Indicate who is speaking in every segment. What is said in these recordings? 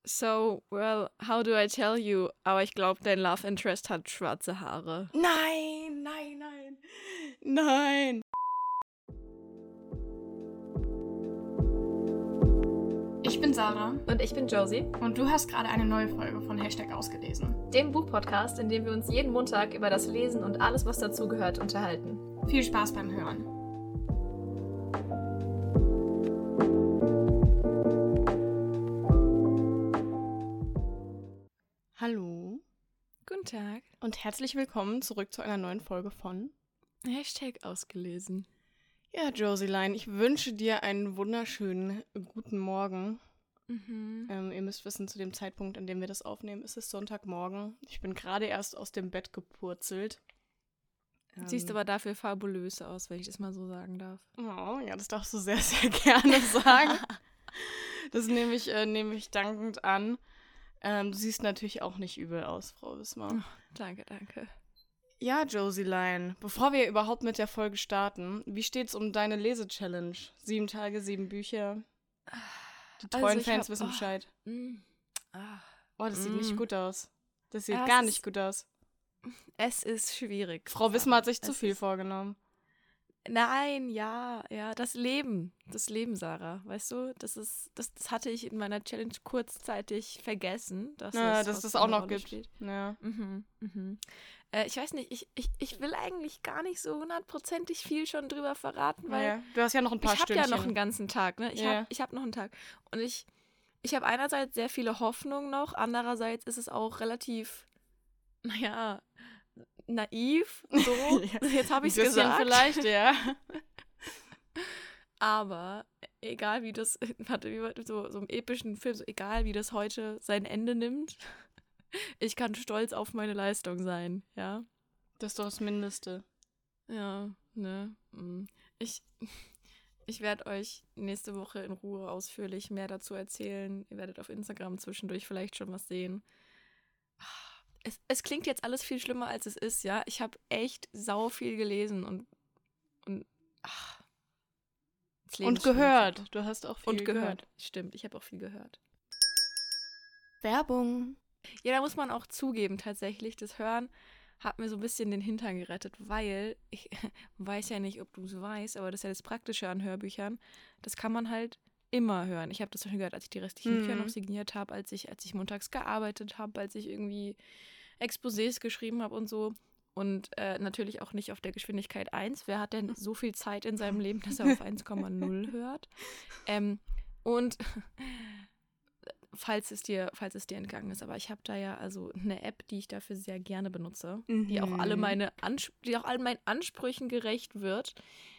Speaker 1: So, well, how do I tell you? Aber ich glaube, dein Love Interest hat schwarze Haare.
Speaker 2: Nein, nein, nein. Nein.
Speaker 3: Ich bin Sarah
Speaker 4: Und ich bin Josie,
Speaker 3: und du hast gerade eine neue Folge von #ausgelesen.
Speaker 4: dem Buchpodcast, in dem wir uns jeden Montag über das Lesen und alles, was dazugehört, unterhalten.
Speaker 3: Viel Spaß beim Hören.
Speaker 2: Hallo
Speaker 1: Guten Tag.
Speaker 2: und herzlich willkommen zurück zu einer neuen Folge von
Speaker 1: #ausgelesen.
Speaker 2: Ja, Josieline, ich wünsche dir einen wunderschönen guten Morgen. Ihr müsst wissen, zu dem Zeitpunkt, an dem wir das aufnehmen, ist es Sonntagmorgen. Ich bin gerade erst aus dem Bett gepurzelt.
Speaker 1: Siehst aber dafür fabulös aus, wenn ich das mal so sagen darf.
Speaker 2: Oh, ja, das darfst du sehr, sehr gerne sagen. Das nehme ich dankend an. Du siehst natürlich auch nicht übel aus, Frau Wismar.
Speaker 1: Danke.
Speaker 2: Ja, Josieline, bevor wir überhaupt mit der Folge starten, wie steht's um deine Lese-Challenge? 7 Tage, 7 Bücher. Die treuen
Speaker 1: ich
Speaker 2: Fans
Speaker 1: hab-
Speaker 2: wissen Bescheid. Oh, das sieht
Speaker 1: Mm.
Speaker 2: nicht gut aus. Das sieht
Speaker 1: Ja,
Speaker 2: gar
Speaker 1: es
Speaker 2: nicht gut aus.
Speaker 1: Es ist schwierig.
Speaker 2: Frau Wismar hat sich zu
Speaker 1: Es
Speaker 2: viel
Speaker 1: ist-
Speaker 2: vorgenommen.
Speaker 1: Nein, ja, das Leben, Sarah, weißt du, das hatte ich in meiner Challenge kurzzeitig vergessen, dass
Speaker 2: Ja,
Speaker 1: es
Speaker 2: dass
Speaker 1: was
Speaker 2: das
Speaker 1: für
Speaker 2: auch
Speaker 1: eine
Speaker 2: noch
Speaker 1: Rolle
Speaker 2: gibt.
Speaker 1: spielt.
Speaker 2: Ja.
Speaker 1: Ich weiß nicht, ich will eigentlich gar nicht so 100%ig viel schon drüber verraten, weil
Speaker 2: Ja. Du hast ja noch ein paar
Speaker 1: ich habe
Speaker 2: Stündchen.
Speaker 1: ja noch einen ganzen Tag, ne?
Speaker 2: Ja.
Speaker 1: Ich habe noch einen Tag. Und ich habe einerseits sehr viele Hoffnungen noch, andererseits ist es auch relativ, naja, naiv, so.
Speaker 2: Ja.
Speaker 1: Jetzt habe ich es
Speaker 2: Ein bisschen
Speaker 1: gesagt.
Speaker 2: vielleicht, ja.
Speaker 1: Aber egal wie das, so im epischen Film, so egal wie das heute sein Ende nimmt, ich kann stolz auf meine Leistung sein, ja.
Speaker 2: Das ist doch das Mindeste.
Speaker 1: Ja, ne. Ich werde euch nächste Woche in Ruhe ausführlich mehr dazu erzählen. Ihr werdet auf Instagram zwischendurch vielleicht schon was sehen. Es klingt jetzt alles viel schlimmer, als es ist, ja. Ich habe echt sau viel gelesen und das Leben
Speaker 2: Und
Speaker 1: ist schwierig.
Speaker 2: gehört. Du hast auch viel
Speaker 1: Und gehört. Stimmt, ich habe auch viel gehört.
Speaker 2: Werbung.
Speaker 1: Ja, da muss man auch zugeben, tatsächlich, das Hören hat mir so ein bisschen den Hintern gerettet, weil ich weiß ja nicht, ob du es weißt, aber das ist ja das Praktische an Hörbüchern. Das kann man halt immer hören. Ich habe das schon gehört, als ich die restlichen Bücher noch signiert habe, als ich montags gearbeitet habe, als ich irgendwie Exposés geschrieben habe und so. Und natürlich auch nicht auf der Geschwindigkeit 1. Wer hat denn so viel Zeit in seinem Leben, dass er auf 1,0 hört? Und falls es dir entgangen ist, aber ich habe da ja also eine App, die ich dafür sehr gerne benutze, die auch all meinen Ansprüchen gerecht wird.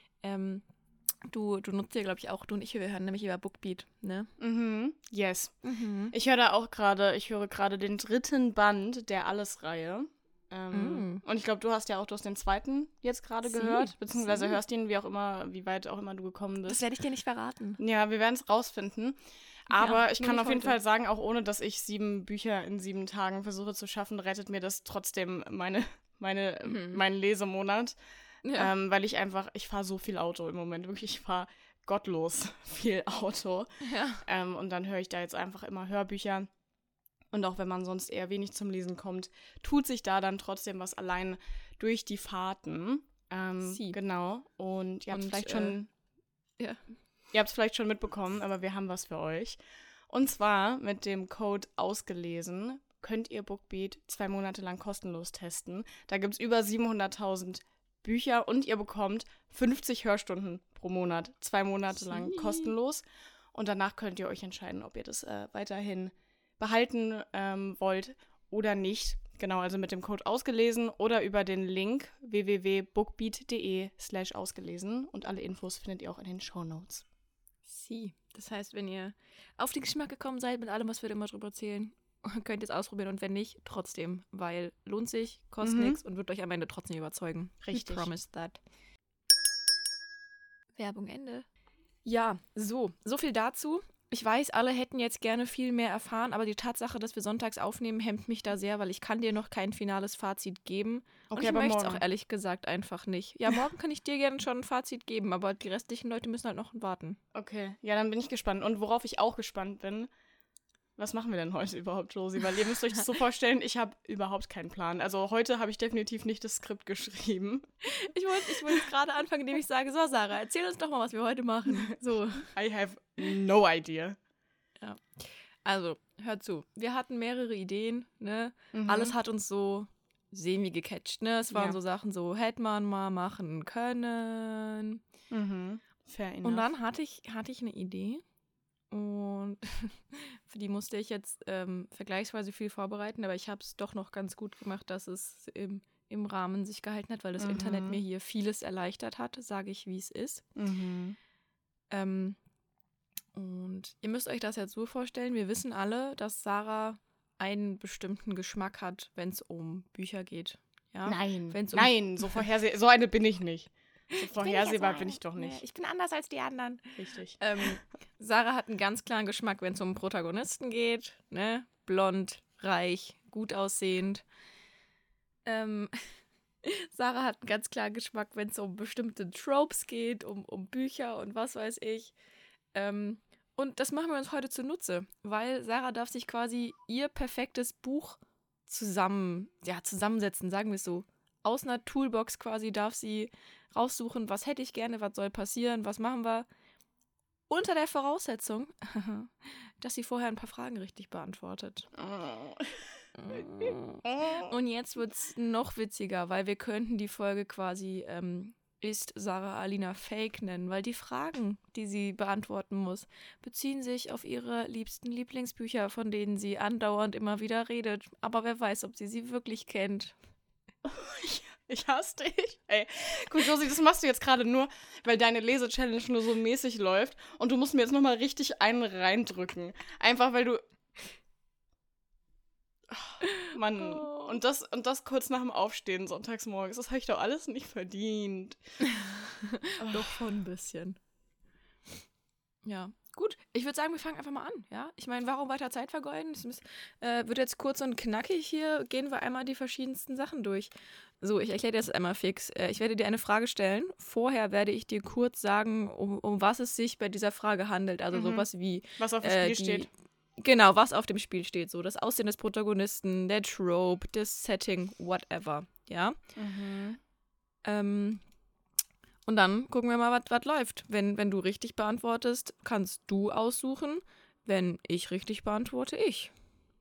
Speaker 1: Du nutzt ja, glaube ich, auch, du und ich, wir hören nämlich über Bookbeat, ne?
Speaker 2: Yes. Ich höre gerade den 3. Band der Alles-Reihe. Und ich glaube, du hast den 2. jetzt gerade gehört, beziehungsweise hörst ihn, wie weit auch immer du gekommen bist.
Speaker 1: Das werde ich dir nicht verraten.
Speaker 2: Ja, wir werden es rausfinden. Aber ich
Speaker 1: nur
Speaker 2: kann
Speaker 1: nicht
Speaker 2: auf jeden
Speaker 1: heute.
Speaker 2: Fall sagen, auch ohne, dass ich 7 Bücher in 7 Tagen versuche zu schaffen, rettet mir das trotzdem meinen Lesemonat.
Speaker 1: Ja.
Speaker 2: Weil ich fahre so viel Auto im Moment. Wirklich, ich fahre gottlos viel Auto.
Speaker 1: Ja.
Speaker 2: Und dann höre ich da jetzt einfach immer Hörbücher. Und auch wenn man sonst eher wenig zum Lesen kommt, tut sich da dann trotzdem was allein durch die Fahrten. Genau. Und ihr habt es vielleicht schon mitbekommen, aber wir haben was für euch. Und zwar mit dem Code ausgelesen könnt ihr Bookbeat 2 Monate lang kostenlos testen. Da gibt es über 700.000 Bücher und ihr bekommt 50 Hörstunden pro Monat, 2 Monate lang kostenlos. Und danach könnt ihr euch entscheiden, ob ihr das weiterhin behalten wollt oder nicht. Genau, also mit dem Code ausgelesen oder über den Link www.bookbeat.de/ausgelesen und alle Infos findet ihr auch in den Shownotes.
Speaker 1: Das heißt, wenn ihr auf den Geschmack gekommen seid mit allem, was wir immer drüber erzählen, könnt ihr es ausprobieren und wenn nicht, trotzdem, weil lohnt sich, kostet nichts und wird euch am Ende trotzdem überzeugen.
Speaker 2: Richtig.
Speaker 1: We promise that. Werbung Ende. Ja, so viel dazu. Ich weiß, alle hätten jetzt gerne viel mehr erfahren, aber die Tatsache, dass wir sonntags aufnehmen, hemmt mich da sehr, weil ich kann dir noch kein finales Fazit geben. Und
Speaker 2: Okay,
Speaker 1: ich
Speaker 2: aber
Speaker 1: möchte es
Speaker 2: morgen.
Speaker 1: auch ehrlich gesagt einfach nicht. Ja, morgen kann ich dir gerne schon ein Fazit geben, aber die restlichen Leute müssen halt noch warten.
Speaker 2: Okay, ja, dann bin ich gespannt. Und worauf ich auch gespannt bin, Was machen wir denn heute überhaupt, Josie? Weil ihr müsst euch das so vorstellen, ich habe überhaupt keinen Plan. Also heute habe ich definitiv nicht das Skript geschrieben.
Speaker 1: Ich wollte gerade anfangen, indem ich sage, so Sarah, erzähl uns doch mal, was wir heute machen. So.
Speaker 2: I have no idea.
Speaker 1: Ja. Also, hört zu. Wir hatten mehrere Ideen, ne?
Speaker 2: Mhm.
Speaker 1: Alles hat uns so semi gecatcht, ne? Es waren
Speaker 2: Ja.
Speaker 1: so Sachen so, hätte man mal machen können.
Speaker 2: Mhm. Fair enough.
Speaker 1: Und dann hatte ich eine Idee und für die musste ich jetzt vergleichsweise viel vorbereiten, aber ich habe es doch noch ganz gut gemacht, dass es im Rahmen sich gehalten hat, weil das Internet mir hier vieles erleichtert hat, sage ich, wie es ist.
Speaker 2: Mhm.
Speaker 1: Und ihr müsst euch das jetzt so vorstellen, wir wissen alle, dass Sarah einen bestimmten Geschmack hat, wenn es um Bücher geht. Ja? Wenn's
Speaker 2: Nein, so eine bin ich nicht. So vorhersehbar bin ich doch nicht.
Speaker 1: Nee, ich bin anders als die anderen.
Speaker 2: Richtig.
Speaker 1: Sarah hat einen ganz klaren Geschmack, wenn es um Protagonisten geht. Ne? Blond, reich, gut aussehend. Sarah hat einen ganz klaren Geschmack, wenn es um bestimmte Tropes geht, um Bücher und was weiß ich. Und das machen wir uns heute zunutze, weil Sarah darf sich quasi ihr perfektes Buch zusammensetzen, sagen wir es so. Aus einer Toolbox quasi darf sie raussuchen, was hätte ich gerne, was soll passieren, was machen wir. Unter der Voraussetzung, dass sie vorher ein paar Fragen richtig beantwortet. Und jetzt wird es noch witziger, weil wir könnten die Folge quasi Ist Sarah Alina Fake nennen, weil die Fragen, die sie beantworten muss, beziehen sich auf ihre liebsten Lieblingsbücher, von denen sie andauernd immer wieder redet. Aber wer weiß, ob sie wirklich kennt.
Speaker 2: Ich hasse dich. Ey, gut, Josie, das machst du jetzt gerade nur, weil deine Lese-Challenge nur so mäßig läuft und du musst mir jetzt nochmal richtig einen reindrücken. Einfach, weil du... Oh, Mann.
Speaker 1: Oh.
Speaker 2: Und das kurz nach dem Aufstehen sonntags morgens. Das habe ich doch alles nicht verdient.
Speaker 1: Doch schon ein bisschen. Ja, gut. Ich würde sagen, wir fangen einfach mal an. Ja, ich meine, warum weiter Zeit vergeuden? Es wird jetzt kurz und knackig hier. Gehen wir einmal die verschiedensten Sachen durch. So, ich erkläre dir das einmal fix. Ich werde dir eine Frage stellen. Vorher werde ich dir kurz sagen, um was es sich bei dieser Frage handelt. Also sowas wie...
Speaker 2: Was auf dem Spiel steht.
Speaker 1: Genau, was auf dem Spiel steht. So, das Aussehen des Protagonisten, der Trope, das Setting, whatever. Ja? Und dann gucken wir mal, was läuft. Wenn du richtig beantwortest, kannst du aussuchen. Wenn ich richtig beantworte, ich.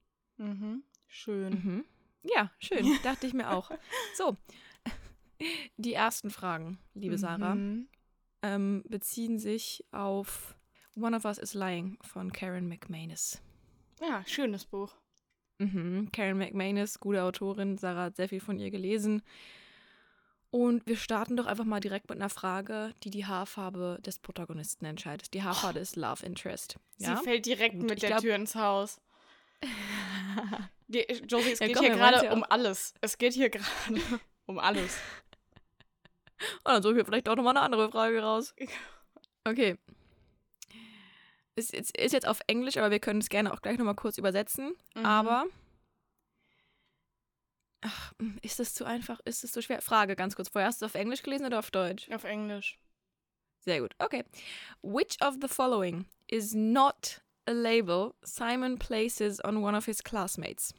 Speaker 2: Schön.
Speaker 1: Ja, schön. Dachte ich mir auch. So, die ersten Fragen, liebe Sarah, beziehen sich auf One of Us is Lying von Karen McManus.
Speaker 2: Ja, schönes Buch.
Speaker 1: Karen McManus, gute Autorin. Sarah hat sehr viel von ihr gelesen. Und wir starten doch einfach mal direkt mit einer Frage, die die Haarfarbe des Protagonisten entscheidet. Die Haarfarbe ist Love Interest. Ja?
Speaker 2: Sie fällt direkt
Speaker 1: Gut,
Speaker 2: mit der Tür ins Haus. Josie, es
Speaker 1: Ja,
Speaker 2: geht
Speaker 1: komm,
Speaker 2: hier
Speaker 1: wir wollen's
Speaker 2: gerade
Speaker 1: ja
Speaker 2: um alles. Es geht hier gerade um alles.
Speaker 1: Und dann suche ich mir vielleicht auch nochmal eine andere Frage raus. Okay. Ist jetzt auf Englisch, aber wir können es gerne auch gleich nochmal kurz übersetzen. Aber ist das zu einfach? Ist das zu schwer? Frage ganz kurz vorher. Hast du es auf Englisch gelesen oder auf Deutsch?
Speaker 2: Auf Englisch.
Speaker 1: Sehr gut. Okay. Which of the following is not a label Simon places on one of his classmates?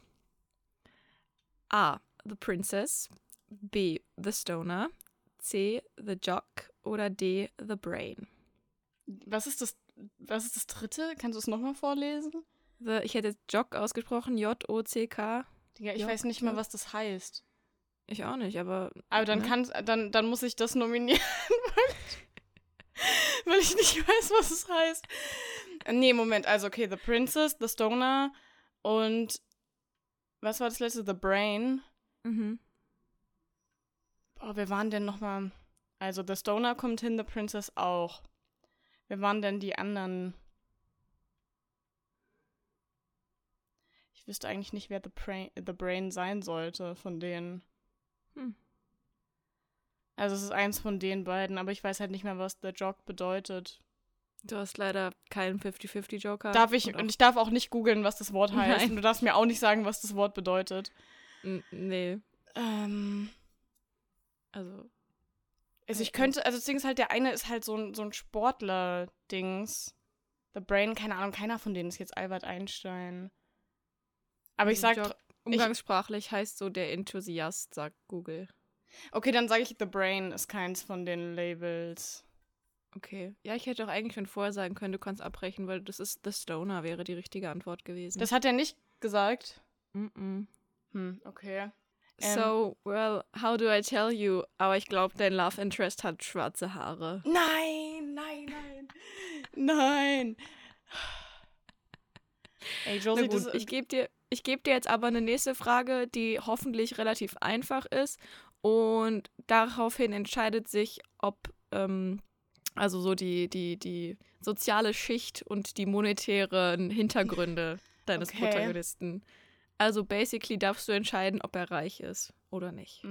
Speaker 1: A. The Princess. B. The Stoner. C. The Jock. Oder D. The Brain.
Speaker 2: Was ist das dritte? Kannst du es nochmal vorlesen?
Speaker 1: Ich hätte jetzt Jock ausgesprochen. J-O-C-K.
Speaker 2: Digga, ich weiß nicht mal, was das heißt.
Speaker 1: Ich auch nicht, aber...
Speaker 2: Aber dann muss ich das nominieren, weil ich nicht weiß, was es heißt. Nee, Moment, also okay, The Princess, The Stoner und was war das letzte? The Brain. Boah, wer waren denn nochmal? Also The Stoner kommt hin, The Princess auch. Wer waren denn die anderen? Ich wüsste eigentlich nicht, wer The Brain sein sollte von denen. Also es ist eins von den beiden, aber ich weiß halt nicht mehr, was The Jock bedeutet.
Speaker 1: Du hast leider keinen 50-50-Joker.
Speaker 2: Und ich darf auch nicht googeln, was das Wort heißt.
Speaker 1: Nein.
Speaker 2: Und du darfst mir auch nicht sagen, was das Wort bedeutet.
Speaker 1: Nee.
Speaker 2: Also ich könnte, also das Ding ist halt, der eine ist halt so ein Sportler-Dings. The Brain, keine Ahnung, keiner von denen ist jetzt Albert Einstein. Aber ich sag...
Speaker 1: Umgangssprachlich heißt so der Enthusiast, sagt Google.
Speaker 2: Okay, dann sage ich, The Brain ist keins von den Labels.
Speaker 1: Okay. Ja, ich hätte auch eigentlich schon vorher sagen können, du kannst abbrechen, weil das ist The Stoner, wäre die richtige Antwort gewesen.
Speaker 2: Das hat er nicht gesagt?
Speaker 1: Mm-mm.
Speaker 2: Okay.
Speaker 1: So, well, how do I tell you? Aber ich glaube, dein Love Interest hat schwarze Haare.
Speaker 2: Nein. Nein. Ey, Josie,
Speaker 1: Na gut, ich geb dir jetzt aber eine nächste Frage, die hoffentlich relativ einfach ist. Und daraufhin entscheidet sich, ob also so die soziale Schicht und die monetären Hintergründe deines Protagonisten. Also basically darfst du entscheiden, ob er reich ist oder nicht.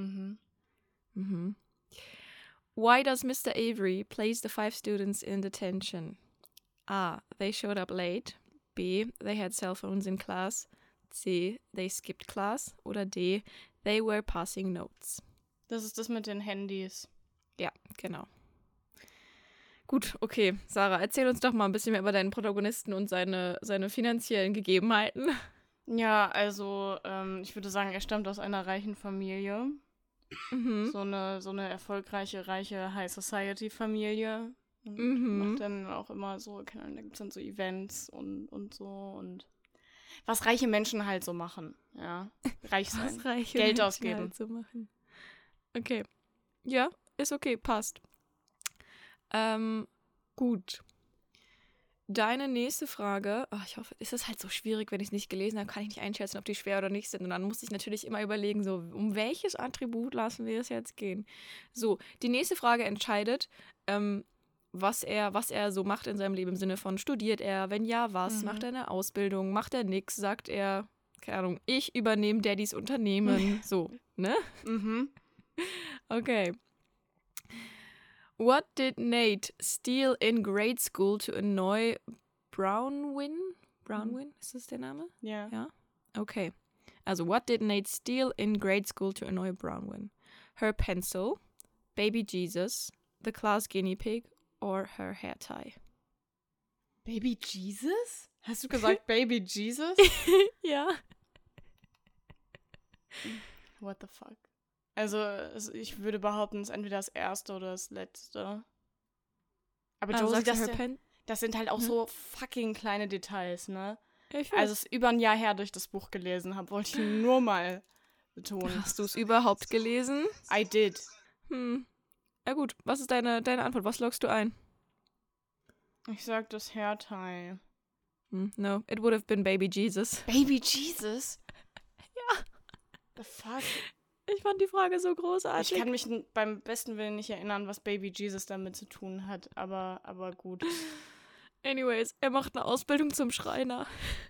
Speaker 1: Why does Mr. Avery place the 5 students in detention? A. They showed up late. B. They had cell phones in class. C. They skipped class. Oder D. They were passing notes.
Speaker 2: Das ist das mit den Handys.
Speaker 1: Ja, genau. Gut, okay. Sarah, erzähl uns doch mal ein bisschen mehr über deinen Protagonisten und seine finanziellen Gegebenheiten.
Speaker 2: Ja, also ich würde sagen, er stammt aus einer reichen Familie. So eine erfolgreiche, reiche High-Society-Familie. Und macht dann auch immer so, keine Ahnung, da gibt es dann so Events und so und was reiche Menschen halt so machen, ja. Reich sein,
Speaker 1: Was reiche
Speaker 2: Geld
Speaker 1: Menschen
Speaker 2: ausgeben.
Speaker 1: halt so machen. Okay. Ja, ist okay, passt. Gut. Deine nächste Frage, ich hoffe, ist das halt so schwierig, wenn ich es nicht gelesen habe, kann ich nicht einschätzen, ob die schwer oder nicht sind. Und dann muss ich natürlich immer überlegen, so, um welches Attribut lassen wir es jetzt gehen? So, die nächste Frage entscheidet, was er so macht in seinem Leben im Sinne von, studiert er, wenn ja, was, macht er eine Ausbildung, macht er nix, sagt er, keine Ahnung, ich übernehme Daddys Unternehmen, so, ne? Okay. What did Nate steal in grade school to annoy Brownwin? Brownwin, ist das der Name?
Speaker 2: Ja.
Speaker 1: Ja? Okay. Also, what did Nate steal in grade school to annoy Brownwin? Her pencil, Baby Jesus, the class guinea pig or her hair tie?
Speaker 2: Baby Jesus? Hast du gesagt Baby Jesus?
Speaker 1: Ja.
Speaker 2: What the fuck? Also, ich würde behaupten, es ist entweder das erste oder das letzte. Aber Josie, das sind halt auch so fucking kleine Details, ne?
Speaker 1: Ja, ich
Speaker 2: Also, es ist über ein Jahr her, dass ich das Buch gelesen habe, wollte ich nur mal betonen.
Speaker 1: Hast du es überhaupt gelesen?
Speaker 2: I did.
Speaker 1: Ja gut, was ist deine Antwort? Was loggst du ein?
Speaker 2: Ich sag das Hair tie.
Speaker 1: No, it would have been Baby Jesus.
Speaker 2: Baby Jesus?
Speaker 1: Ja.
Speaker 2: The fuck?
Speaker 1: Ich fand die Frage so großartig.
Speaker 2: Ich kann mich beim besten Willen nicht erinnern, was Baby Jesus damit zu tun hat, aber gut.
Speaker 1: Anyways, er macht eine Ausbildung zum Schreiner.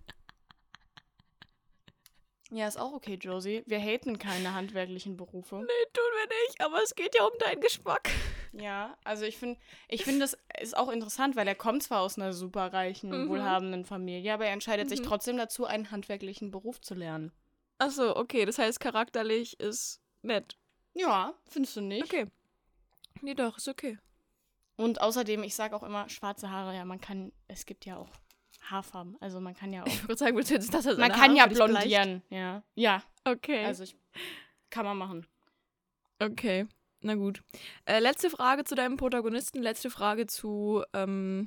Speaker 2: Ja, ist auch okay, Josie. Wir haten keine handwerklichen Berufe.
Speaker 1: Nee, tun wir nicht, aber es geht ja um deinen Geschmack.
Speaker 2: Ja, also ich finde, das ist auch interessant, weil er kommt zwar aus einer superreichen, wohlhabenden Familie, aber er entscheidet sich trotzdem dazu, einen handwerklichen Beruf zu lernen.
Speaker 1: Achso, okay, das heißt, charakterlich ist nett.
Speaker 2: Ja, findest du nicht?
Speaker 1: Okay. Nee, doch, ist okay.
Speaker 2: Und außerdem, ich sage auch immer, schwarze Haare, ja, es gibt ja auch Haarfarben, also man kann ja auch.
Speaker 1: Ich würde sagen, willst du jetzt das als
Speaker 2: Man kann ja blondieren, ja. Ja.
Speaker 1: Okay.
Speaker 2: Also kann man machen.
Speaker 1: Okay, na gut. Letzte Frage zu deinem Protagonisten, letzte Frage zu One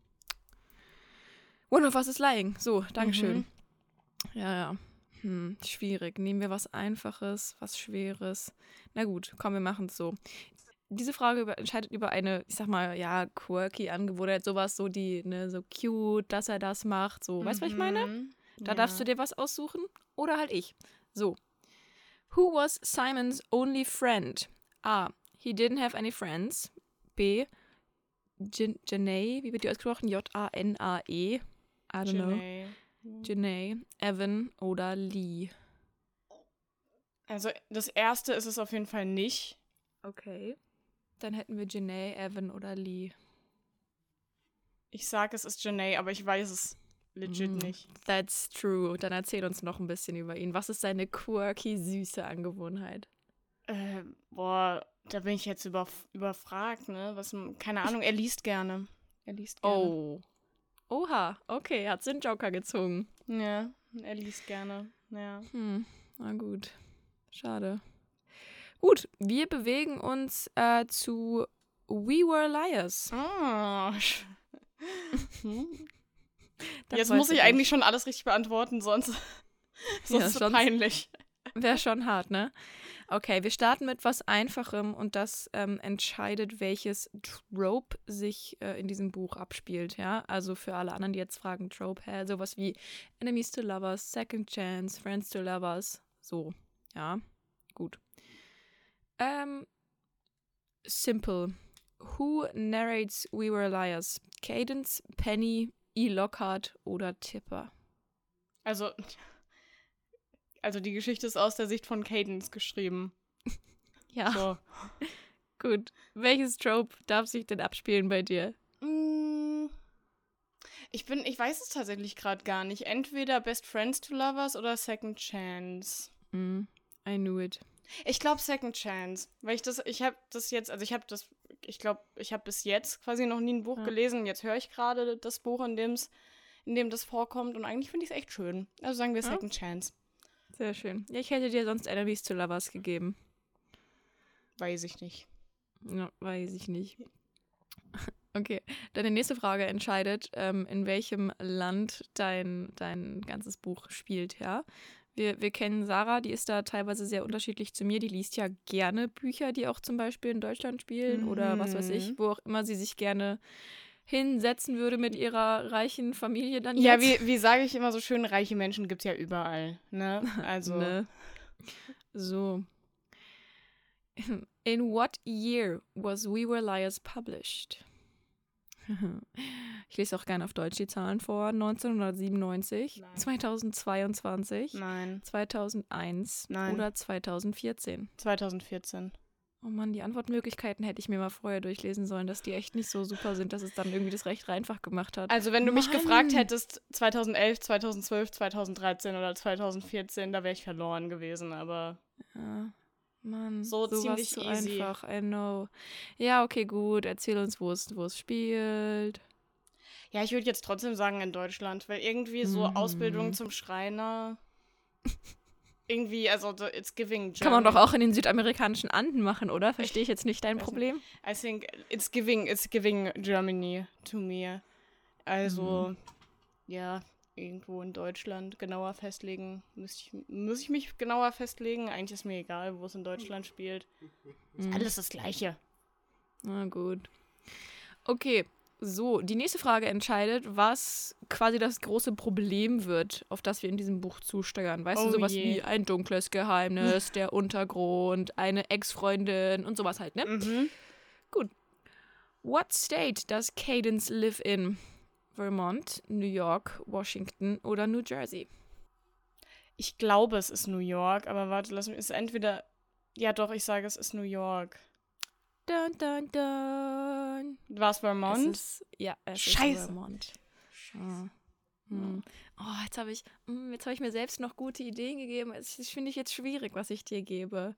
Speaker 1: of Us is Lying. So, Dankeschön. Ja. Schwierig. Nehmen wir was Einfaches, was Schweres. Na gut, komm, wir machen es so. Diese Frage entscheidet über eine, ich sag mal, ja, quirky Angewohnheit, sowas so so cute, dass er das macht, so, weißt du, was ich meine? Da darfst du dir was aussuchen oder halt ich. So. Who was Simons only friend? A. He didn't have any friends. B. Janae, wie wird die ausgesprochen? Janae. I don't know. Janae, Evan oder Lee.
Speaker 2: Also das erste ist es auf jeden Fall nicht.
Speaker 1: Okay. Dann hätten wir Janae, Evan oder Lee.
Speaker 2: Ich sag, es ist Janae, aber ich weiß es legit nicht.
Speaker 1: That's true. Dann erzähl uns noch ein bisschen über ihn. Was ist seine quirky, süße Angewohnheit?
Speaker 2: Da bin ich jetzt überfragt, ne? Keine Ahnung, er liest gerne.
Speaker 1: Oh. Oha, okay, hat den Joker gezogen.
Speaker 2: Ja, er liest gerne. Ja.
Speaker 1: Na gut. Schade. Gut, wir bewegen uns zu We Were Liars.
Speaker 2: Ah.
Speaker 1: Das
Speaker 2: Jetzt
Speaker 1: weißt
Speaker 2: muss
Speaker 1: du
Speaker 2: ich
Speaker 1: nicht.
Speaker 2: eigentlich schon alles richtig beantworten, sonst ist es
Speaker 1: sonst-
Speaker 2: peinlich.
Speaker 1: Wäre schon hart, ne? Okay, wir starten mit was Einfachem und das entscheidet, welches Trope sich in diesem Buch abspielt, ja? Also für alle anderen, die jetzt fragen, Trope, sowas wie Enemies to Lovers, Second Chance, Friends to Lovers, so, ja, gut. Simple. Who narrates We Were Liars? Cadence, Penny, E. Lockhart oder Tipper?
Speaker 2: Also die Geschichte ist aus der Sicht von Cadence geschrieben.
Speaker 1: Ja,
Speaker 2: So.
Speaker 1: gut. Welches Trope darf sich denn abspielen bei dir?
Speaker 2: Ich weiß es tatsächlich gerade gar nicht. Entweder Best Friends to Lovers oder Second Chance.
Speaker 1: I knew it.
Speaker 2: Ich glaube Second Chance, weil ich habe bis jetzt quasi noch nie ein Buch gelesen. Jetzt höre ich gerade das Buch, in dem das vorkommt und eigentlich finde ich es echt schön. Also sagen wir Second Chance.
Speaker 1: Sehr schön. Ja, ich hätte dir sonst Enemies to Lovers gegeben.
Speaker 2: Weiß ich nicht.
Speaker 1: Ja, weiß ich nicht. Okay, deine nächste Frage entscheidet, in welchem Land dein ganzes Buch spielt, ja? Wir kennen Sarah, die ist da teilweise sehr unterschiedlich zu mir. Die liest ja gerne Bücher, die auch zum Beispiel in Deutschland spielen oder was weiß ich, wo auch immer sie sich gerne hinsetzen würde mit ihrer reichen Familie dann
Speaker 2: Ja,
Speaker 1: jetzt.
Speaker 2: wie sage ich immer so schön, reiche Menschen gibt es ja überall, ne? Also,
Speaker 1: Ne? So. In what year was We Were Liars published? Ich lese auch gerne auf Deutsch die Zahlen vor. 1997,
Speaker 2: Nein.
Speaker 1: 2022,
Speaker 2: nein,
Speaker 1: 2001
Speaker 2: Nein.
Speaker 1: oder 2014.
Speaker 2: 2014.
Speaker 1: Oh Mann, die Antwortmöglichkeiten hätte ich mir mal vorher durchlesen sollen, dass die echt nicht so super sind, dass es dann irgendwie das recht einfach gemacht hat.
Speaker 2: Also wenn du mich
Speaker 1: Mann.
Speaker 2: gefragt hättest, 2011, 2012, 2013 oder 2014, da wäre ich verloren gewesen, aber
Speaker 1: Ja, Mann,
Speaker 2: So
Speaker 1: sowas
Speaker 2: ziemlich
Speaker 1: zu
Speaker 2: easy.
Speaker 1: einfach, I know. Ja, okay, gut, erzähl uns, wo es spielt.
Speaker 2: ja, ich würde jetzt trotzdem sagen in Deutschland, weil irgendwie so Ausbildung zum Schreiner, irgendwie, also it's giving German.
Speaker 1: Kann man doch auch in den südamerikanischen Anden machen, oder? Verstehe ich jetzt nicht dein
Speaker 2: weiß
Speaker 1: Problem?
Speaker 2: I think it's giving Germany to me. Also, ja, irgendwo in Deutschland genauer festlegen. Muss ich mich genauer festlegen? Eigentlich ist mir egal, wo es in Deutschland spielt. Ist alles das Gleiche.
Speaker 1: Na gut. Okay, so, die nächste Frage entscheidet, was quasi das große Problem wird, auf das wir in diesem Buch zusteuern. Weißt du,
Speaker 2: Oh
Speaker 1: sowas
Speaker 2: je.
Speaker 1: wie ein dunkles Geheimnis, der Untergrund, eine Ex-Freundin und sowas halt, ne? Gut. What state does Cadence live in? Vermont, New York, Washington oder New Jersey?
Speaker 2: Ich glaube, es ist New York, aber warte, ist entweder. Ja, doch, ich sage, es ist New York.
Speaker 1: Dun, dun, dun.
Speaker 2: War es Vermont?
Speaker 1: Es ist
Speaker 2: Scheiße.
Speaker 1: Vermont. Oh, jetzt habe ich mir selbst noch gute Ideen gegeben. Das finde ich jetzt schwierig, was ich dir gebe.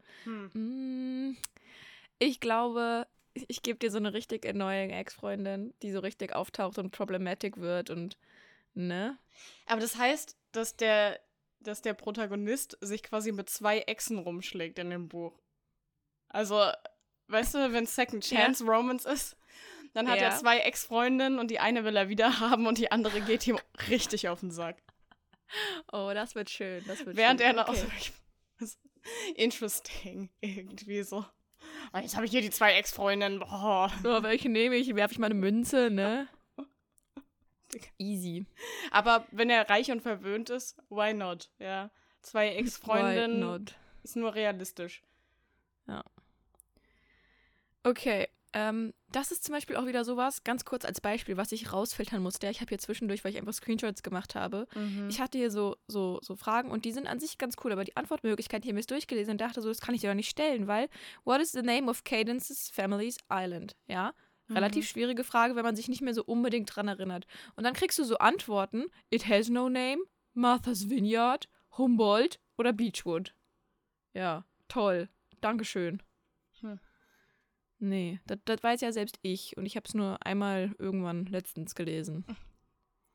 Speaker 1: Ich glaube, ich gebe dir so eine richtig annoying Ex-Freundin, die so richtig auftaucht und problematic wird und, ne?
Speaker 2: Aber das heißt, dass der Protagonist sich quasi mit 2 Exen rumschlägt in dem Buch. Also, weißt du, wenn Second Chance Romance ist, dann hat er 2 Ex-Freundinnen und die eine will er wieder haben und die andere geht ihm richtig auf den Sack.
Speaker 1: Oh, das wird schön.
Speaker 2: Während
Speaker 1: schön.
Speaker 2: er noch interesting irgendwie so. Und jetzt habe ich hier die 2 Ex-Freundinnen. Boah.
Speaker 1: Oh, welche nehme ich? Werfe ich mal eine Münze, ne? Easy.
Speaker 2: Aber wenn er reich und verwöhnt ist, why not? Ja. 2
Speaker 1: Why
Speaker 2: Ex-Freundinnen
Speaker 1: not?
Speaker 2: ist nur realistisch.
Speaker 1: Okay, das ist zum Beispiel auch wieder sowas, ganz kurz als Beispiel, was ich rausfiltern musste. Ich habe hier zwischendurch, weil ich einfach Screenshots gemacht habe, ich hatte hier so Fragen und die sind an sich ganz cool, aber die Antwortmöglichkeiten, ich habe mir das durchgelesen und dachte so, das kann ich dir doch nicht stellen, weil what is the name of Cadence's family's island? Ja, relativ schwierige Frage, wenn man sich nicht mehr so unbedingt dran erinnert. Und dann kriegst du so Antworten, it has no name, Martha's Vineyard, Humboldt oder Beechwood. Ja, toll, Dankeschön. Nee, das weiß ja selbst ich und ich habe es nur einmal irgendwann letztens gelesen.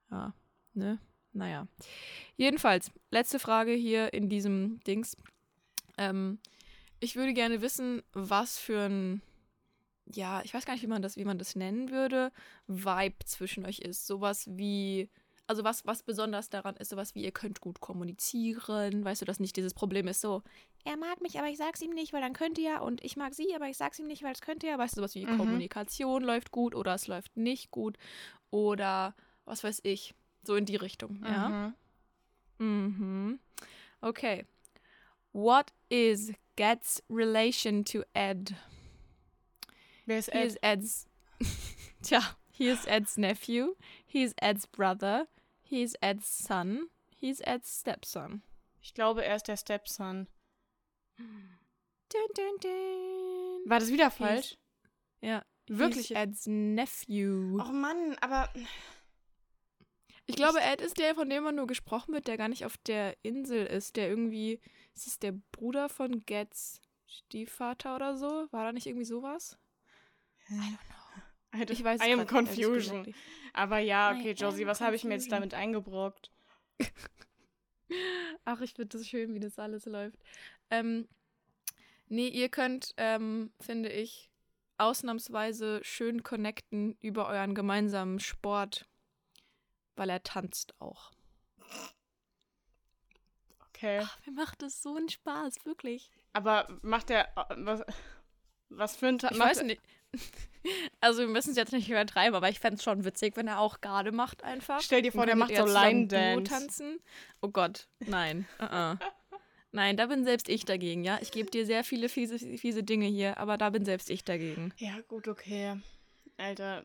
Speaker 1: Ja, ne? Naja. Jedenfalls, letzte Frage hier in diesem Dings. Ich würde gerne wissen, was für ein, ja, ich weiß gar nicht, wie man das nennen würde, Vibe zwischen euch ist. Sowas wie, also was besonders daran ist, sowas wie, ihr könnt gut kommunizieren, weißt du, dass nicht dieses Problem ist so, er mag mich, aber ich sag's ihm nicht, weil dann könnte er, und ich mag sie, aber ich sag's ihm nicht, weil es könnte er, weißt du, sowas wie Kommunikation läuft gut oder es läuft nicht gut oder was weiß ich, so in die Richtung, ja? Okay. What is Ged's relation to Ed?
Speaker 2: Wer ist
Speaker 1: He
Speaker 2: Ed?
Speaker 1: is Ed's. Tja, he is Ed's nephew. He is Ed's brother. He is Ed's son. He is Ed's stepson.
Speaker 2: Ich glaube, er ist der Stepson.
Speaker 1: Dun, dun, dun.
Speaker 2: War das wieder falsch?
Speaker 1: Ja,
Speaker 2: Wirklich?
Speaker 1: He is Ed's nephew.
Speaker 2: Och Mann, aber...
Speaker 1: Ich glaube, Ed ist der, von dem man nur gesprochen wird, der gar nicht auf der Insel ist. Der irgendwie, ist es der Bruder von Ged's Stiefvater oder so? War da nicht irgendwie sowas? I don't know. Ich weiß
Speaker 2: I am
Speaker 1: grad ehrlich
Speaker 2: confusion.
Speaker 1: gesagt nicht.
Speaker 2: Aber ja,
Speaker 1: I
Speaker 2: okay, Josie,
Speaker 1: am
Speaker 2: was habe ich mir jetzt
Speaker 1: confusion.
Speaker 2: damit eingebrockt?
Speaker 1: Ach, ich finde das schön, wie das alles läuft. Nee, ihr könnt, finde ich, ausnahmsweise schön connecten über euren gemeinsamen Sport, weil er tanzt auch.
Speaker 2: Okay.
Speaker 1: Ach, mir macht das so einen Spaß, wirklich.
Speaker 2: Aber macht er... Was für ein Tag?
Speaker 1: Ich weiß nicht. Also wir müssen es jetzt nicht übertreiben, aber ich fände es schon witzig, wenn er auch gerade macht einfach.
Speaker 2: Stell dir vor, der
Speaker 1: Dann
Speaker 2: macht
Speaker 1: könntet
Speaker 2: so
Speaker 1: ihr zusammen
Speaker 2: Line-Dance.
Speaker 1: Duo tanzen. Oh Gott, nein. Nein, da bin selbst ich dagegen, ja. Ich gebe dir sehr viele fiese Dinge hier, aber da bin selbst ich dagegen.
Speaker 2: Ja, gut, okay. Alter,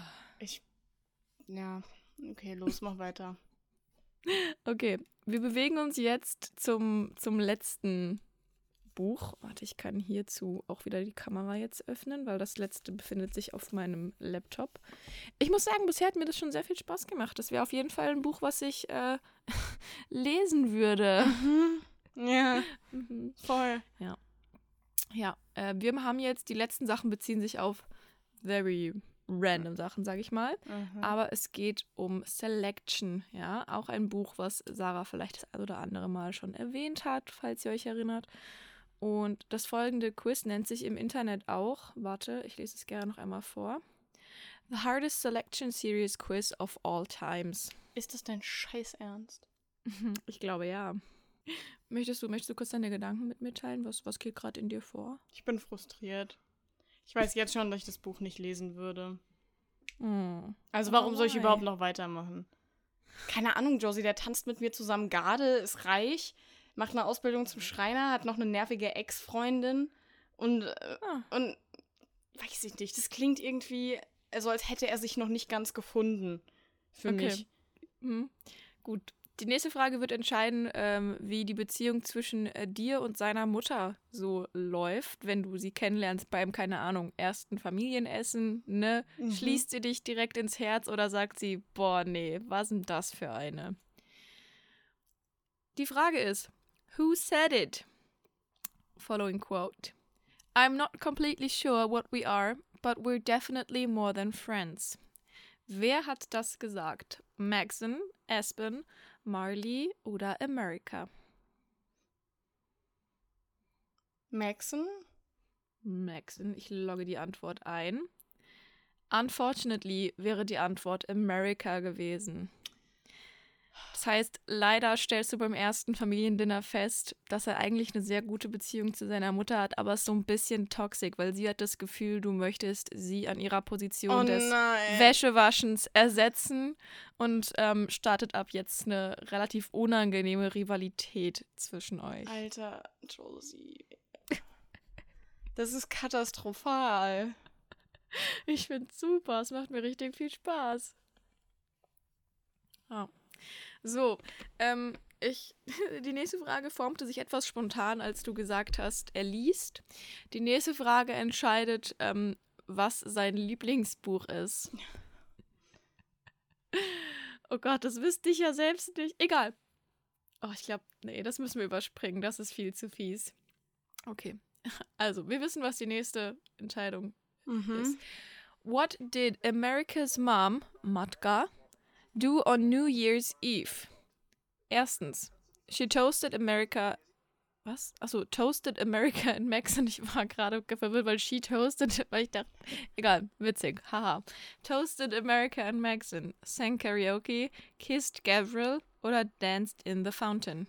Speaker 2: Ja, okay, los, mach weiter.
Speaker 1: Okay, wir bewegen uns jetzt zum letzten Buch. Warte, ich kann hierzu auch wieder die Kamera jetzt öffnen, weil das letzte befindet sich auf meinem Laptop. Ich muss sagen, bisher hat mir das schon sehr viel Spaß gemacht. Das wäre auf jeden Fall ein Buch, was ich lesen würde.
Speaker 2: Ja, voll.
Speaker 1: Ja, wir haben jetzt, die letzten Sachen beziehen sich auf very random Sachen, sage ich mal. Aber es geht um Selection, ja. Auch ein Buch, was Sarah vielleicht das ein oder andere Mal schon erwähnt hat, falls ihr euch erinnert. Und das folgende Quiz nennt sich im Internet auch, warte, ich lese es gerne noch einmal vor, The Hardest Selection Series Quiz of All Times.
Speaker 2: Ist das dein Scheißernst?
Speaker 1: Ich glaube, ja. Möchtest du kurz deine Gedanken mit mir teilen? Was geht gerade in dir vor?
Speaker 2: Ich bin frustriert. Ich weiß jetzt schon, dass ich das Buch nicht lesen würde. Also warum soll ich
Speaker 1: why?
Speaker 2: überhaupt noch weitermachen? Keine Ahnung, Josie, der tanzt mit mir zusammen Garde, ist reich, macht eine Ausbildung zum Schreiner, hat noch eine nervige Ex-Freundin und weiß ich nicht, das klingt irgendwie, also als hätte er sich noch nicht ganz gefunden für mich.
Speaker 1: Gut. Die nächste Frage wird entscheiden, wie die Beziehung zwischen dir und seiner Mutter so läuft, wenn du sie kennenlernst beim, keine Ahnung, ersten Familienessen, ne? Schließt sie dich direkt ins Herz oder sagt sie, boah, nee, was ist denn das für eine? Die Frage ist, who said it? Following quote. I'm not completely sure what we are, but we're definitely more than friends. Wer hat das gesagt? Maxon, Aspen, Marley oder America?
Speaker 2: Maxon?
Speaker 1: Maxon, ich logge die Antwort ein. Unfortunately wäre die Antwort America gewesen. Das heißt, leider stellst du beim ersten Familiendinner fest, dass er eigentlich eine sehr gute Beziehung zu seiner Mutter hat, aber es ist so ein bisschen toxisch, weil sie hat das Gefühl, du möchtest sie an ihrer Position des Wäschewaschens ersetzen und startet ab jetzt eine relativ unangenehme Rivalität zwischen euch.
Speaker 2: Alter, Josie. Das ist katastrophal.
Speaker 1: Ich find's super, es macht mir richtig viel Spaß. Oh. So, die nächste Frage formte sich etwas spontan, als du gesagt hast, er liest. Die nächste Frage entscheidet, was sein Lieblingsbuch ist. Oh Gott, das wüsste ich ja selbst nicht. Egal. Oh, ich glaube, nee, das müssen wir überspringen. Das ist viel zu fies. Okay. Also, wir wissen, was die nächste Entscheidung ist. What did America's mom, Matka, Do on New Year's Eve. Erstens, she toasted America. Was? Achso, toasted America in Maxon. Ich war gerade verwirrt, weil she toasted, weil ich dachte, egal, witzig, haha. Toasted America in Maxon, sang Karaoke, kissed Gabriel oder danced in the fountain.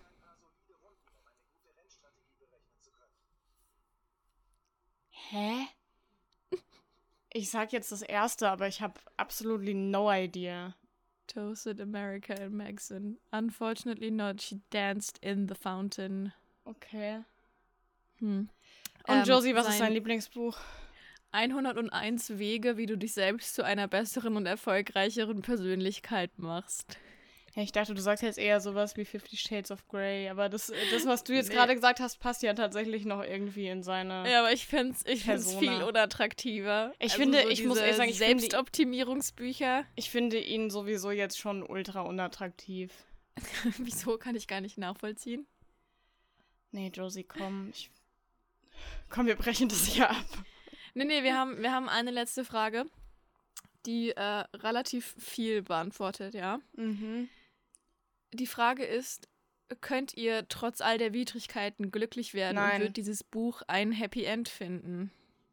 Speaker 2: Hä? Ich sag jetzt das erste, aber ich habe absolutely no idea.
Speaker 1: Toasted America in Maxon. Unfortunately not. She danced in the fountain.
Speaker 2: Okay.
Speaker 1: Hm.
Speaker 2: Und Josie, was ist dein Lieblingsbuch?
Speaker 1: 101 Wege, wie du dich selbst zu einer besseren und erfolgreicheren Persönlichkeit machst.
Speaker 2: Ja, ich dachte, du sagst jetzt eher sowas wie 50 Shades of Grey, aber das was du jetzt gerade gesagt hast, passt ja tatsächlich noch irgendwie in seine
Speaker 1: Ja, aber ich find's
Speaker 2: Persona.
Speaker 1: viel unattraktiver.
Speaker 2: Ich
Speaker 1: Also
Speaker 2: finde,
Speaker 1: so
Speaker 2: ich muss ehrlich sagen,
Speaker 1: Selbstoptimierungsbücher.
Speaker 2: ich finde ihn sowieso jetzt schon ultra unattraktiv.
Speaker 1: Wieso, kann ich gar nicht nachvollziehen.
Speaker 2: Nee, Josie, komm. Komm, wir brechen das hier ab.
Speaker 1: Nee, wir haben eine letzte Frage, die relativ viel beantwortet, ja.
Speaker 2: Mhm.
Speaker 1: Die Frage ist, könnt ihr trotz all der Widrigkeiten glücklich werden
Speaker 2: Nein.
Speaker 1: und wird dieses Buch ein Happy End finden?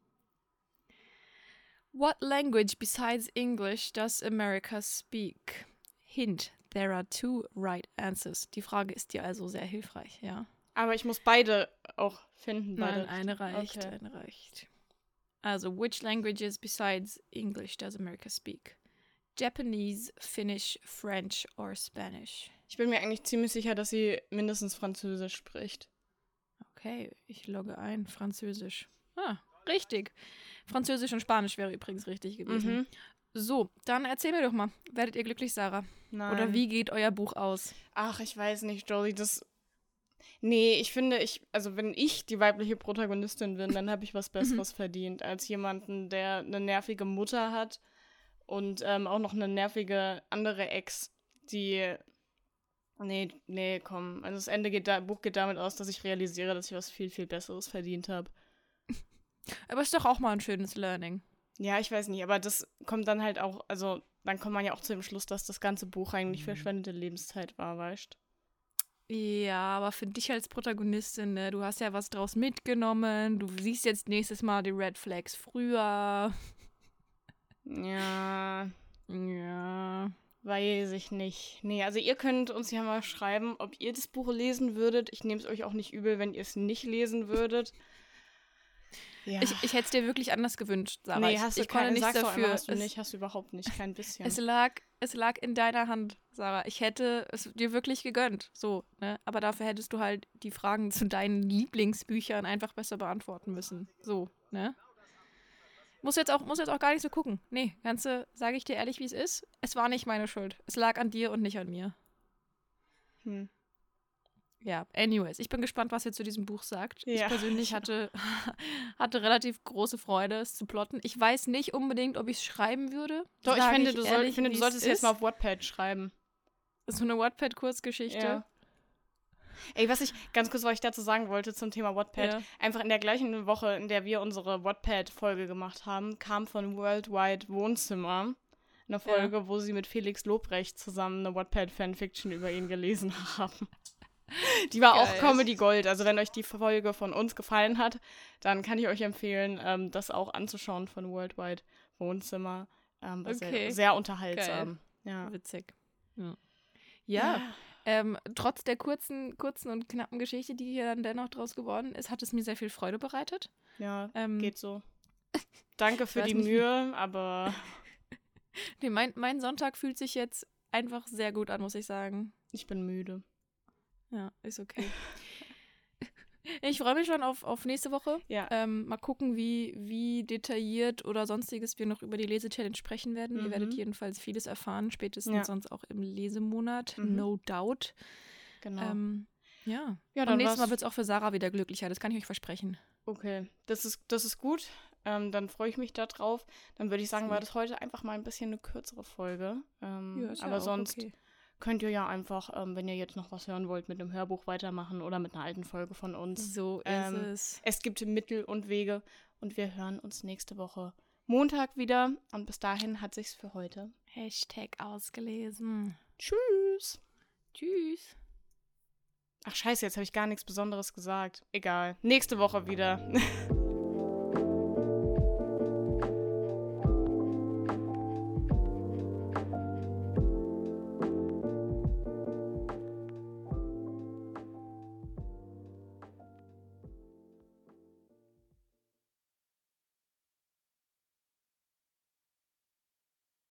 Speaker 1: What language besides English does America speak? Hint, there are 2 right answers. Die Frage ist dir also sehr hilfreich, ja.
Speaker 2: Aber ich muss beide auch finden.
Speaker 1: Nein,
Speaker 2: Beide.
Speaker 1: eine reicht,
Speaker 2: Okay.
Speaker 1: eine reicht. Also, which languages besides English does America speak? Japanese, Finnish, French or Spanish?
Speaker 2: Ich bin mir eigentlich ziemlich sicher, dass sie mindestens Französisch spricht.
Speaker 1: Okay, ich logge ein. Französisch. Ah, richtig. Französisch und Spanisch wäre übrigens richtig gewesen.
Speaker 2: Mhm.
Speaker 1: So, dann erzähl mir doch mal. Werdet ihr glücklich, Sarah?
Speaker 2: Nein.
Speaker 1: Oder wie geht euer Buch aus?
Speaker 2: Ach, ich weiß nicht, Josie, Nee, ich finde, also wenn ich die weibliche Protagonistin bin, dann habe ich was Besseres verdient als jemanden, der eine nervige Mutter hat und auch noch eine nervige andere Ex, die... Nee, komm. Also das Buch geht damit aus, dass ich realisiere, dass ich was viel, viel Besseres verdient habe.
Speaker 1: Aber ist doch auch mal ein schönes Learning.
Speaker 2: Ja, ich weiß nicht, aber das kommt dann halt auch, also dann kommt man ja auch zu dem Schluss, dass das ganze Buch eigentlich verschwendete Lebenszeit war, weißt du?
Speaker 1: Ja, aber für dich als Protagonistin, ne, du hast ja was draus mitgenommen. Du siehst jetzt nächstes Mal die Red Flags früher.
Speaker 2: Ja,
Speaker 1: Ja.
Speaker 2: weiß ich nicht. Nee, also ihr könnt uns ja mal schreiben, ob ihr das Buch lesen würdet. Ich nehme es euch auch nicht übel, wenn ihr es nicht lesen würdet. Ja.
Speaker 1: Ich hätte es dir wirklich anders gewünscht, Sarah.
Speaker 2: Nee, hast du
Speaker 1: ich konnte nichts
Speaker 2: sag's doch
Speaker 1: dafür.
Speaker 2: immer, hast du nicht, hast du überhaupt nicht, kein bisschen.
Speaker 1: Es lag in deiner Hand, Sarah. Ich hätte es dir wirklich gegönnt. So, ne? Aber dafür hättest du halt die Fragen zu deinen Lieblingsbüchern einfach besser beantworten müssen. So, ne? Muss jetzt auch gar nicht so gucken. Nee, sage ich dir ehrlich, wie es ist. Es war nicht meine Schuld. Es lag an dir und nicht an mir. Ja, anyways, ich bin gespannt, was ihr zu diesem Buch sagt.
Speaker 2: Ja.
Speaker 1: Ich persönlich hatte relativ große Freude, es zu plotten. Ich weiß nicht unbedingt, ob ich es schreiben würde.
Speaker 2: Doch, ich
Speaker 1: Sag
Speaker 2: finde,
Speaker 1: ehrlich,
Speaker 2: du
Speaker 1: wie
Speaker 2: solltest
Speaker 1: es
Speaker 2: jetzt
Speaker 1: ist.
Speaker 2: mal auf Wattpad schreiben.
Speaker 1: So eine Wattpad-Kurzgeschichte.
Speaker 2: Ja. Ey, ganz kurz, was ich dazu sagen wollte zum Thema Wattpad.
Speaker 1: Ja.
Speaker 2: Einfach in der gleichen Woche, in der wir unsere Wattpad-Folge gemacht haben, kam von Worldwide Wohnzimmer eine Folge, wo sie mit Felix Lobrecht zusammen eine Wattpad-Fanfiction über ihn gelesen haben. Die war auch
Speaker 1: Geil.
Speaker 2: Comedy Gold. Also wenn euch die Folge von uns gefallen hat, dann kann ich euch empfehlen, das auch anzuschauen von Worldwide Wohnzimmer. War
Speaker 1: Okay.
Speaker 2: sehr unterhaltsam. Ja.
Speaker 1: Witzig. Ja. Trotz der kurzen und knappen Geschichte, die hier dann dennoch draus geworden ist, hat es mir sehr viel Freude bereitet.
Speaker 2: Ja,
Speaker 1: Ähm,
Speaker 2: geht so. Danke für
Speaker 1: weiß
Speaker 2: die
Speaker 1: nicht, wie-
Speaker 2: Mühe, aber
Speaker 1: Nee, mein Sonntag fühlt sich jetzt einfach sehr gut an, muss ich sagen.
Speaker 2: ich bin müde.
Speaker 1: Ja, ist okay. Ich freue mich schon auf nächste Woche.
Speaker 2: Ja.
Speaker 1: Mal gucken, wie detailliert oder sonstiges wir noch über die Lese-Challenge sprechen werden. Ihr werdet jedenfalls vieles erfahren, spätestens sonst auch im Lesemonat. No doubt.
Speaker 2: Genau.
Speaker 1: Ja.
Speaker 2: Ja,
Speaker 1: Und
Speaker 2: dann
Speaker 1: nächstes Mal
Speaker 2: war's-
Speaker 1: wird es auch für Sarah wieder glücklicher, das kann ich euch versprechen.
Speaker 2: Okay, das ist gut. Dann freue ich mich da drauf. Dann würde ich sagen, war das heute einfach mal ein bisschen eine kürzere Folge.
Speaker 1: Ist ja
Speaker 2: aber
Speaker 1: auch
Speaker 2: sonst
Speaker 1: okay.
Speaker 2: könnt ihr ja einfach, wenn ihr jetzt noch was hören wollt, mit einem Hörbuch weitermachen oder mit einer alten Folge von uns.
Speaker 1: So ist es.
Speaker 2: Es gibt Mittel und Wege und wir hören uns nächste Woche Montag wieder. Und bis dahin hat sich's für heute.
Speaker 1: #ausgelesen.
Speaker 2: Tschüss.
Speaker 1: Tschüss.
Speaker 2: Ach scheiße, jetzt habe ich gar nichts Besonderes gesagt. Egal. Nächste Woche wieder.